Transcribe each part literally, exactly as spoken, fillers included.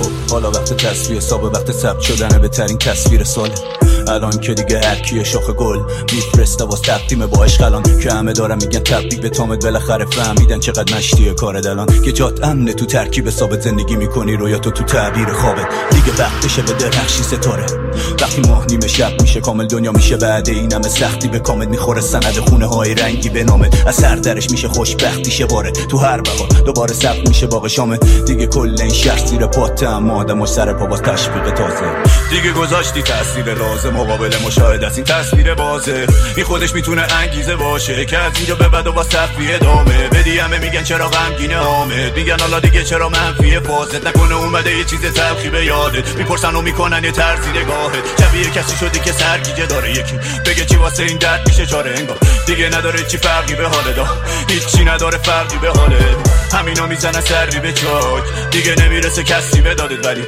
خب حالا وقت تصویر حساب وقت ثبت شدن بهترین تصویر ساله. الان که دیگه هر کیه شاخ گل میفرسته واس تقدیم با عشق الان که همه دارن میگن تبریک به تامت بالاخره فهمیدن چقدر مشتیه کارت الان که جات امنه تو ترکیب ثابت زندگی میکنی رویا تو تو تعبیر خوابت دیگه وقتشه به درخشی ستاره وقتی ماه نیمه شب میشه کامل دنیا میشه بعد این همه سختی به کامل میخوره سند خونه های رنگی به نامت از سر درش میشه خوشبختی شه باره تو هر بهار دوباره ثبت میشه باغ شامت دیگه کل این شهر زیر پات هم آدمش سر پا باز تشویق تازه دیگه گذاشتی تاثیر لازم مقابل مشاهده از این تصویر بازه این خودش میتونه انگیزه باشه که از اینجا به بعد و با صفی ادامه بدی همه میگن چرا غمگینه حامد میگن حالا دیگه چرا منفیه فازت نکنه اومده یه چیز تلخی به یادت میپرسن و میکنن یه طرزی نگاهت شبیه کسی شدی که سرگیجه داره یکی بگه چی واسه این درد میشه چاره انگار دیگه نداره چی فرقی به حال دا هیچی نداره فرقی به حاله همینا میزنن سری به چاک دیگه نمیرسه کسی به دادت ولی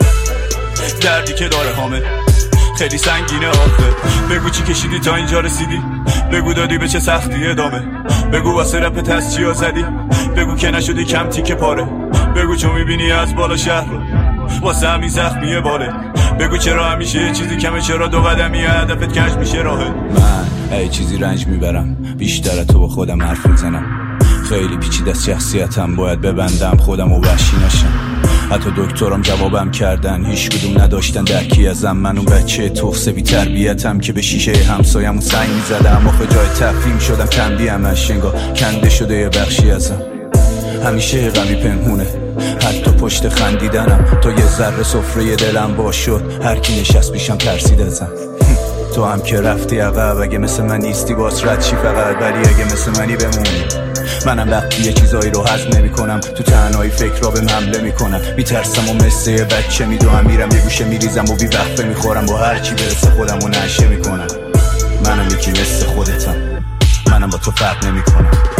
دردی که داره حامد خیلی سنگینه آخه بگو چی کشیدی تا اینجا رسیدی بگو دادی به چه سختی ادامه بگو واسه رپت از چیا زدی بگو که نشدی کم تیکه پاره بگو چون میبینی از بالا شهر رو واسه همین زخمیه باله بگو چرا همیشه یه چیزی کمه چرا دو قدمی هدفت کج میشه راهه من ای چیزی رنج میبرم بیشتر تو با خودم حرف میزنم خیلی پیچیده از شخصیتم باید ببندم خودم و وحشی نشم حتی دکترم جوابم کردن هیچ کدوم نداشتن درکی ازم من اون بچه تخصه بی تربیتم که به شیشه همسایمون سنگ میزدم آخه جای تفهیم شدم تنبیهم از انگار کنده شده یه بخشی ازم همیشه غمی پنهونه حتی پشت خندیدنم تا یه ذره سفره دلم باز شد هر کی نشست پیشم ترسید ازم تو هم که رفتی عقب اگه مثل من نیستی باز رد چی فقط ولی اگه مثل منی بمونی منم وقتی یه چیزایی رو هضم نمی کنم تو تنهایی فکر را به حمله میکنم میترسم و مثل یه بچه میدوهم میرم یه گوشه میریزم و بی وقفه میخورم با هر چی برسه خودم رو نشه میکنم منم یکی مثل خودتم منم با تو فرق نمی کنم